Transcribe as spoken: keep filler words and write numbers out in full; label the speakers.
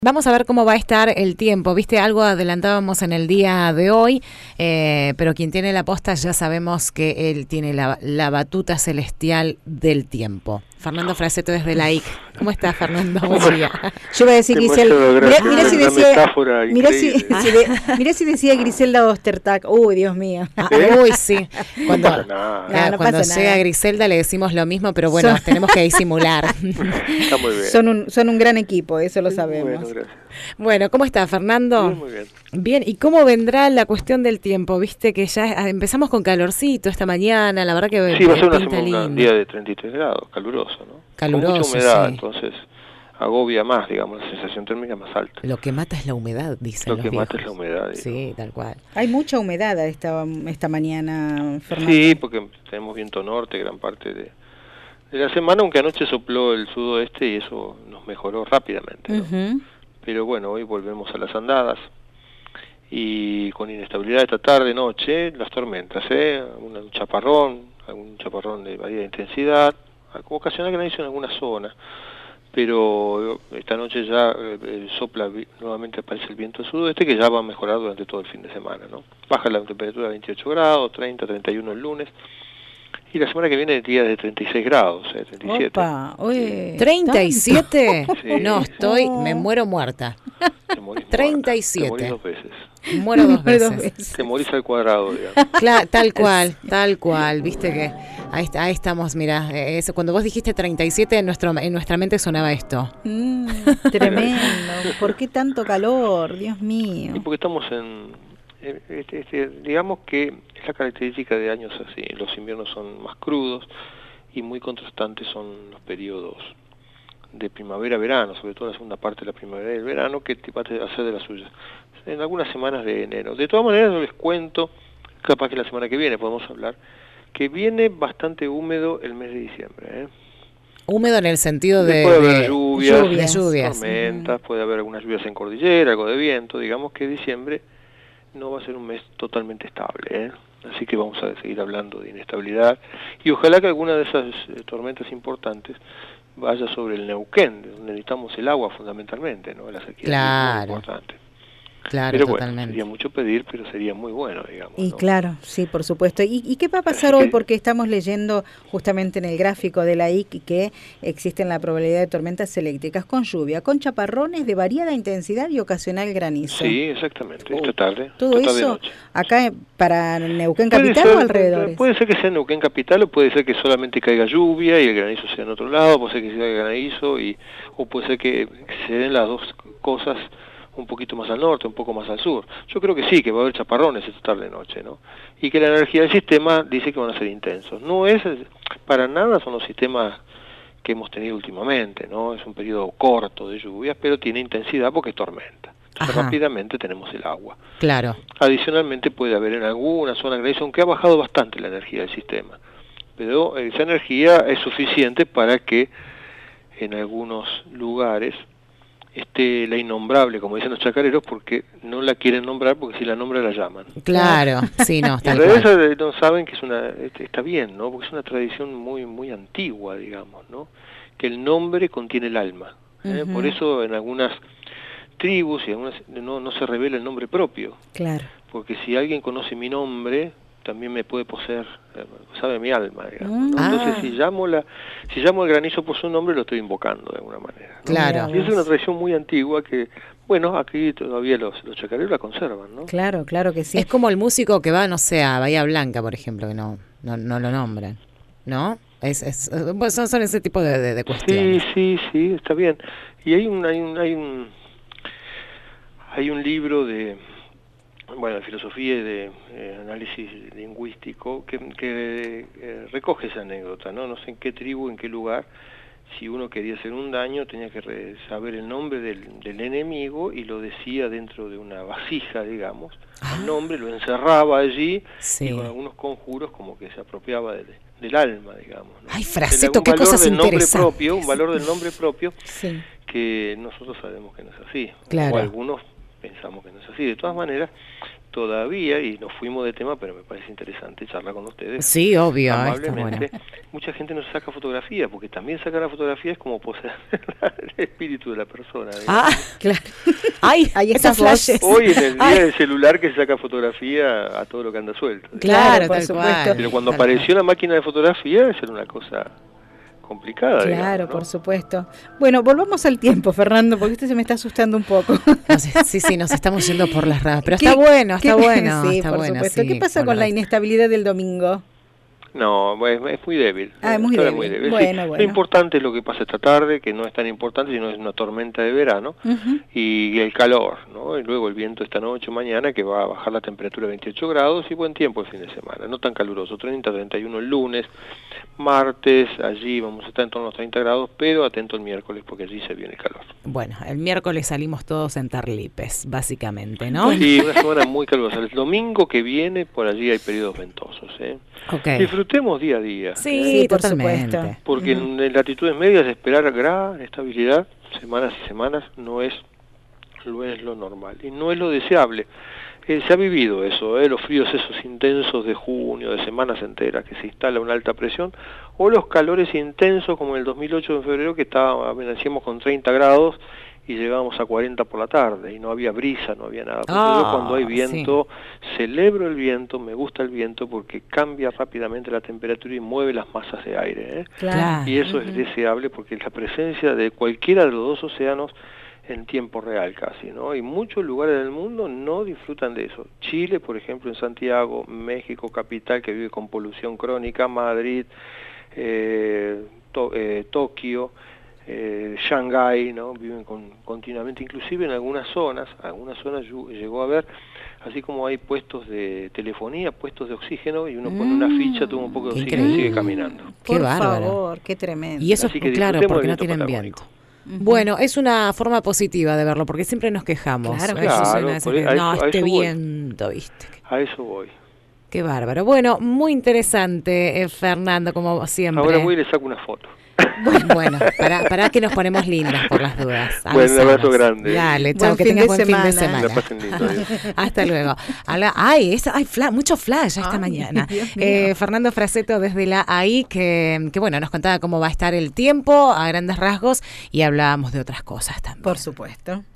Speaker 1: Vamos a ver cómo va a estar el tiempo. Viste, algo adelantábamos en el día de hoy, eh, pero quien tiene la posta ya sabemos que él tiene la, la batuta celestial del tiempo. Fernando Fraseto desde la I C. ¿Cómo estás, Fernando? Buen día.
Speaker 2: Yo iba a decir Griselda. Mira, mira si decía, mira si, si de, mira si decía Griselda Ostertag. Uy, Dios mío.
Speaker 1: Ah, uy, sí. Cuando,
Speaker 3: no pasa nada.
Speaker 1: Claro,
Speaker 2: no, no
Speaker 1: cuando
Speaker 2: pasa
Speaker 1: llega
Speaker 2: nada.
Speaker 1: Griselda le decimos lo mismo, pero bueno,
Speaker 2: Son,
Speaker 1: tenemos que disimular.
Speaker 3: Está muy bien.
Speaker 2: Son un, son un gran equipo, eso lo sabemos.
Speaker 3: Bueno, gracias.
Speaker 1: Bueno, ¿cómo está, Fernando?
Speaker 3: Bien, muy bien.
Speaker 1: Bien, ¿y cómo vendrá la cuestión del tiempo? Viste que ya empezamos con calorcito esta mañana, la verdad que
Speaker 3: Sí, va a ser una
Speaker 1: pinta
Speaker 3: semana, un
Speaker 1: lindo.
Speaker 3: día de treinta y tres grados, caluroso, ¿no?
Speaker 1: Caluroso,
Speaker 3: Con mucha humedad,
Speaker 1: sí.
Speaker 3: entonces agobia más, digamos, la sensación térmica más alta.
Speaker 1: Lo que mata es la humedad, dicen
Speaker 3: Lo
Speaker 1: los
Speaker 3: que
Speaker 1: viejos.
Speaker 3: mata es la humedad. Digamos.
Speaker 1: Sí, tal cual.
Speaker 2: Hay mucha humedad esta, esta mañana, Fernando.
Speaker 3: Sí, porque tenemos viento norte gran parte de, de la semana, aunque anoche sopló el sudoeste y eso nos mejoró rápidamente, ¿no?
Speaker 2: Uh-huh.
Speaker 3: Pero bueno, hoy volvemos a las andadas y con inestabilidad esta tarde, noche, las tormentas, ¿eh? Un, un chaparrón, algún chaparrón de variada intensidad, ocasional granizo en alguna zona, pero esta noche ya eh, sopla, nuevamente aparece el viento sudoeste que ya va a mejorar durante todo el fin de semana, ¿no? Baja la temperatura a veintiocho grados, treinta, treinta y uno el lunes. Y la semana que viene días de treinta y seis grados, eh, treinta y siete.
Speaker 2: Opa, oye,
Speaker 1: ¿treinta y siete?
Speaker 3: Sí.
Speaker 1: No, estoy, me muero muerta.
Speaker 3: Te morís
Speaker 1: treinta y
Speaker 3: muerta,
Speaker 1: siete.
Speaker 3: Te morís dos veces.
Speaker 1: Muero dos
Speaker 2: Muero dos
Speaker 1: veces.
Speaker 2: veces.
Speaker 3: Te morís al cuadrado, digamos.
Speaker 1: Cla- tal cual, tal cual, viste que ahí, est- ahí estamos, mira, eh, eso, cuando vos dijiste treinta y siete en, nuestro, en nuestra mente sonaba esto.
Speaker 2: Mm, tremendo. ¿Por qué tanto calor? Dios mío.
Speaker 3: Y porque estamos en... Este, este, digamos que es la característica de años así. Los inviernos son más crudos y muy contrastantes son los periodos de primavera-verano, sobre todo la segunda parte de la primavera y el verano, que te va a hacer de las suyas. En algunas semanas de enero. De todas maneras, yo les cuento, capaz que la semana que viene podemos hablar, que viene bastante húmedo el mes de diciembre, ¿eh?
Speaker 1: Húmedo en el sentido de,
Speaker 3: puede haber
Speaker 1: de
Speaker 3: lluvias,
Speaker 1: de lluvias.
Speaker 3: tormentas, uh-huh. Puede haber algunas lluvias en cordillera, algo de viento. Digamos que diciembre no va a ser un mes totalmente estable, ¿eh? Así que vamos a seguir hablando de inestabilidad y ojalá que alguna de esas eh, tormentas importantes vaya sobre el Neuquén, donde necesitamos el agua fundamentalmente, ¿no? La sequía
Speaker 1: Claro.
Speaker 3: es muy importante.
Speaker 1: Claro,
Speaker 3: Pero bueno,
Speaker 1: totalmente.
Speaker 3: sería mucho pedir, pero sería muy bueno, digamos.
Speaker 2: Y
Speaker 3: ¿no?
Speaker 2: claro, sí, por supuesto. ¿Y, y qué va a pasar
Speaker 3: Así
Speaker 2: hoy?
Speaker 3: que-
Speaker 2: Porque estamos leyendo justamente en el gráfico de la I C que existen la probabilidad de tormentas eléctricas con lluvia, con chaparrones de variada intensidad y ocasional granizo.
Speaker 3: Sí, exactamente, esta tarde.
Speaker 2: Todo
Speaker 3: esta tarde
Speaker 2: eso
Speaker 3: noche.
Speaker 2: acá eh, para Neuquén
Speaker 3: Puede
Speaker 2: Capital
Speaker 3: ser,
Speaker 2: o alrededores.
Speaker 3: Puede ser que sea en Neuquén Capital o puede ser que solamente caiga lluvia y el granizo sea en otro lado, puede ser que sea granizo y o puede ser que se den las dos cosas un poquito más al norte, un poco más al sur. Yo creo que sí, que va a haber chaparrones esta tarde-noche, ¿no? Y que la energía del sistema dice que van a ser intensos. No es, para nada son los sistemas que hemos tenido últimamente, ¿no? Es un periodo corto de lluvias, pero tiene intensidad porque es tormenta. Entonces
Speaker 1: Ajá.
Speaker 3: rápidamente tenemos el agua.
Speaker 1: Claro.
Speaker 3: Adicionalmente puede haber en alguna zona granizo, aunque ha bajado bastante la energía del sistema. Pero esa energía es suficiente para que en algunos lugares esté la innombrable, como dicen los chacareros, porque no la quieren nombrar, porque si la nombran la llaman.
Speaker 1: Claro, sí, no,
Speaker 3: Y
Speaker 1: tal
Speaker 3: en realidad
Speaker 1: cual.
Speaker 3: eso no saben que es una, este, está bien, ¿no? Porque es una tradición muy muy antigua, digamos, ¿no? Que el nombre contiene el alma. ¿eh?
Speaker 2: Ujú.
Speaker 3: Por eso en algunas tribus y algunas no, no se revela el nombre propio.
Speaker 2: Claro.
Speaker 3: Porque si alguien conoce mi nombre, también me puede poseer, eh, sabe mi alma, digamos, ¿no?
Speaker 2: Mm.
Speaker 3: Entonces,
Speaker 1: Ah.
Speaker 3: si llamo la, si llamo al granizo por su nombre, lo estoy invocando de alguna manera, ¿no?
Speaker 1: Claro.
Speaker 3: Y es una tradición muy antigua que, bueno, aquí todavía los, los chacareros la conservan, ¿no?
Speaker 2: Claro, claro que sí.
Speaker 1: Es como el músico que va, no sé, a Bahía Blanca, por ejemplo, que no, no, no lo nombran, ¿no? Es, es, pues son, son ese tipo de, de, de
Speaker 3: Sí,
Speaker 1: cuestiones.
Speaker 3: sí, sí, está bien. Y hay un, hay un, hay un, hay un libro de, bueno, de filosofía y de eh, análisis lingüístico que, que eh, recoge esa anécdota, ¿no? No sé en qué tribu, en qué lugar, si uno quería hacer un daño, tenía que re- saber el nombre del, del enemigo y lo decía dentro de una vasija, digamos,
Speaker 1: Ah.
Speaker 3: el nombre, lo encerraba allí
Speaker 1: Sí.
Speaker 3: y con algunos conjuros como que se apropiaba del, del alma, digamos, ¿no?
Speaker 1: Ay,
Speaker 3: Entonces,
Speaker 1: Fraseto,
Speaker 3: un
Speaker 1: qué
Speaker 3: valor
Speaker 1: cosas
Speaker 3: del nombre
Speaker 1: interesantes.
Speaker 3: propio, un valor del nombre propio
Speaker 2: Sí.
Speaker 3: que nosotros sabemos que no es así.
Speaker 1: Claro.
Speaker 3: O algunos pensamos que no es así. De todas maneras, todavía, y nos fuimos de tema, pero me parece interesante charlar con ustedes.
Speaker 1: Sí, obvio,
Speaker 3: amablemente,
Speaker 1: está bueno.
Speaker 3: Mucha gente no saca fotografía, porque también sacar la fotografía es como poseer el espíritu de la persona. ¿Digamos?
Speaker 1: Ah,
Speaker 2: Claro.
Speaker 1: ay,
Speaker 2: Ahí
Speaker 1: esos
Speaker 2: estás vos.
Speaker 1: flashes.
Speaker 3: Hoy en el día
Speaker 1: Ay.
Speaker 3: del celular que se saca fotografía a todo lo que anda suelto. digamos.
Speaker 1: Claro,
Speaker 2: por
Speaker 1: tal
Speaker 2: supuesto.
Speaker 1: cual.
Speaker 3: Pero cuando
Speaker 1: tal
Speaker 3: apareció la máquina de fotografía, eso era una cosa complicada.
Speaker 2: Claro,
Speaker 3: digamos, ¿no?
Speaker 2: por supuesto. Bueno, volvamos al tiempo, Fernando, porque usted se me está asustando un poco.
Speaker 1: cual. No sé, sí, sí, nos estamos yendo por las ramas. Pero
Speaker 2: ¿Qué-
Speaker 1: está bueno, está
Speaker 2: qué-
Speaker 1: bueno.
Speaker 2: Sí,
Speaker 1: está
Speaker 2: por
Speaker 1: bueno,
Speaker 2: supuesto.
Speaker 1: sí,
Speaker 2: ¿Qué pasa con la
Speaker 1: resto.
Speaker 2: inestabilidad del domingo?
Speaker 3: No, es, es muy débil.
Speaker 2: Ah, es muy
Speaker 3: Ahora
Speaker 2: débil.
Speaker 3: Sí,
Speaker 2: Bueno,
Speaker 3: Lo
Speaker 2: bueno.
Speaker 3: importante es lo que pasa esta tarde, que no es tan importante, sino es una tormenta de verano,
Speaker 2: Ujú.
Speaker 3: y el calor, ¿no? Y luego el viento esta noche o mañana, que va a bajar la temperatura a veintiocho grados, y buen tiempo el fin de semana, no tan caluroso, treinta, treinta y uno el lunes, martes, allí vamos a estar en torno a los treinta grados, pero atento el miércoles, porque allí se viene el calor.
Speaker 1: Bueno, el miércoles salimos todos en tarlipes, básicamente, ¿no?
Speaker 3: Sí, una semana muy calurosa. El domingo que viene, por allí hay periodos ventosos, ¿eh?
Speaker 1: Ok.
Speaker 3: Disfrutemos día a día.
Speaker 1: Sí,
Speaker 2: Sí, por
Speaker 1: totalmente.
Speaker 2: supuesto.
Speaker 3: Porque en, en latitudes medias esperar gran estabilidad, semanas y semanas, no es, no es lo normal y no es lo deseable. Eh, se ha vivido eso, eh, los fríos esos intensos de junio, de semanas enteras, que se instala una alta presión, o los calores intensos como en el dos mil ocho en febrero, que estaba, amanecíamos con treinta grados y llegábamos a cuarenta por la tarde y no había brisa, no había nada. Por eso yo
Speaker 1: Ah,
Speaker 3: cuando hay viento, celebro el viento, me gusta el viento porque cambia rápidamente la temperatura y mueve las masas de aire, ¿eh?
Speaker 2: Claro.
Speaker 3: Y eso es deseable porque es la presencia de cualquiera de los dos océanos en tiempo real casi, ¿no? Y muchos lugares del mundo no disfrutan de eso. Chile, por ejemplo, en Santiago, México, capital, que vive con polución crónica, Madrid, eh, to, eh, Tokio, eh, Shanghái, ¿no? Viven con, continuamente, inclusive en algunas zonas, algunas zonas llegó a haber, así como hay puestos de telefonía, puestos de oxígeno, y uno pone una ficha, toma un poco de
Speaker 1: Qué
Speaker 3: oxígeno y
Speaker 1: increíble.
Speaker 3: sigue caminando.
Speaker 1: Qué
Speaker 2: Por
Speaker 1: bárbaro.
Speaker 2: favor, qué tremendo.
Speaker 1: Y eso
Speaker 3: Así que
Speaker 1: es claro,
Speaker 3: disfrutemos
Speaker 1: porque
Speaker 3: del
Speaker 1: no tienen
Speaker 3: viento
Speaker 1: viento. Bueno, es una forma positiva de verlo, porque siempre nos quejamos.
Speaker 2: Claro,
Speaker 1: Eso
Speaker 3: claro,
Speaker 1: suena a veces
Speaker 3: por
Speaker 1: que,
Speaker 3: a
Speaker 1: no,
Speaker 3: eso- a
Speaker 1: este
Speaker 3: eso voy.
Speaker 1: viento, viste.
Speaker 3: A eso voy.
Speaker 1: Qué bárbaro. Bueno, muy interesante, eh, Fernando, como siempre.
Speaker 3: Ahora voy y le saco una foto.
Speaker 1: Bueno, para, para que nos ponemos lindas por las dudas.
Speaker 3: Bueno, un
Speaker 1: Avisanos.
Speaker 3: abrazo grande.
Speaker 1: Dale,
Speaker 2: Buen
Speaker 1: chao, que
Speaker 2: fin
Speaker 1: tengas
Speaker 2: de
Speaker 1: buen fin de
Speaker 2: semana.
Speaker 3: Que
Speaker 1: semana.
Speaker 3: la pasen lindo. Adiós.
Speaker 1: Hasta luego. Habla, ay, esa, ay fla, mucho flash esta
Speaker 2: Ay,
Speaker 1: mañana.
Speaker 2: Dios mío.
Speaker 1: Eh, Fernando Fraseto desde la A I, que, que bueno, nos contaba cómo va a estar el tiempo a grandes rasgos y hablábamos de otras cosas también.
Speaker 2: Por supuesto.